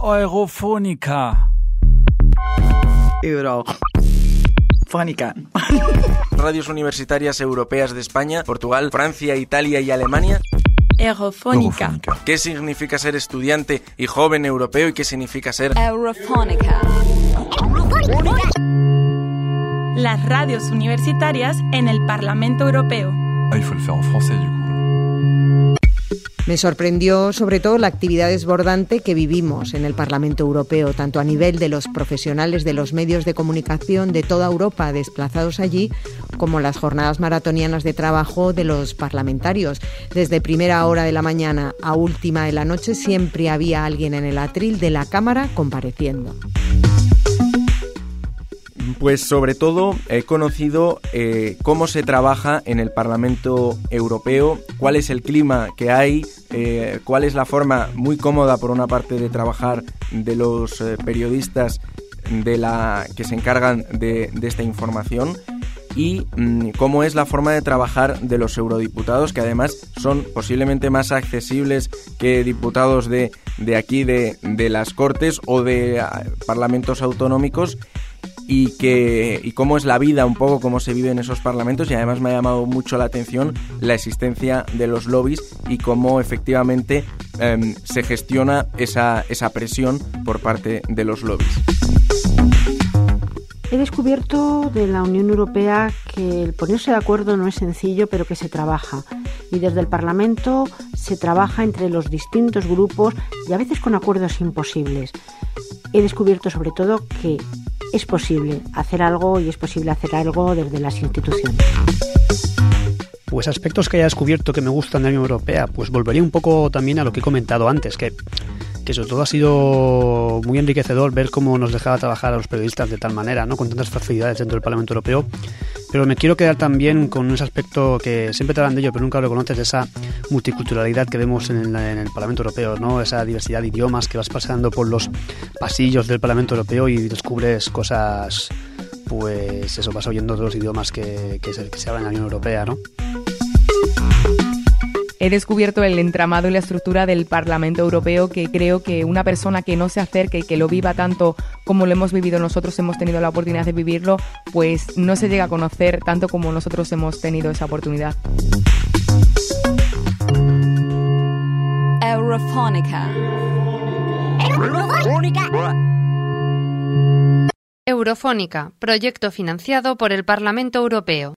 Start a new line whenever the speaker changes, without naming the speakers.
Eurofónica.
Eurofónica.
Radios universitarias europeas de España, Portugal, Francia, Italia y Alemania.
Eurofónica.
¿Qué significa ser estudiante y joven europeo y qué significa ser
Eurofónica? Las radios universitarias en el Parlamento Europeo.
Ah, il faut le faire en français du coup.
Me sorprendió sobre todo la actividad desbordante que vivimos en el Parlamento Europeo, tanto a nivel de los profesionales de los medios de comunicación de toda Europa desplazados allí, como las jornadas maratonianas de trabajo de los parlamentarios. Desde primera hora de la mañana a última de la noche siempre había alguien en el atril de la Cámara compareciendo.
Pues sobre todo he conocido cómo se trabaja en el Parlamento Europeo, cuál es el clima que hay, cuál es la forma muy cómoda por una parte de trabajar de los periodistas que se encargan de esta información y cómo es la forma de trabajar de los eurodiputados, que además son posiblemente más accesibles que diputados de aquí, de las Cortes o de parlamentos autonómicos. Y cómo es la vida, un poco cómo se vive en esos parlamentos, y además me ha llamado mucho la atención la existencia de los lobbies y cómo efectivamente se gestiona esa presión por parte de los lobbies.
He descubierto de la Unión Europea que el ponerse de acuerdo no es sencillo, pero que se trabaja. Y desde el Parlamento se trabaja entre los distintos grupos y a veces con acuerdos imposibles. He descubierto sobre todo que es posible hacer algo y es posible hacer algo desde las instituciones.
Pues aspectos que haya descubierto que me gustan de la Unión Europea, pues volvería un poco también a lo que he comentado antes, que sobre todo ha sido muy enriquecedor ver cómo nos dejaba trabajar a los periodistas de tal manera, ¿no? Con tantas facilidades dentro del Parlamento Europeo. Pero me quiero quedar también con ese aspecto que siempre te hablan de ello, pero nunca lo conoces, esa multiculturalidad que vemos en el Parlamento Europeo, ¿no? Esa diversidad de idiomas que vas pasando por los pasillos del Parlamento Europeo y descubres cosas, pues eso, vas oyendo todos los idiomas que se hablan en la Unión Europea, ¿no?
He descubierto el entramado y la estructura del Parlamento Europeo, que creo que una persona que no se acerque y que lo viva tanto como lo hemos vivido nosotros, hemos tenido la oportunidad de vivirlo, pues no se llega a conocer tanto como nosotros hemos tenido esa oportunidad.
Eurofónica.
Eurofónica, proyecto financiado por el Parlamento Europeo.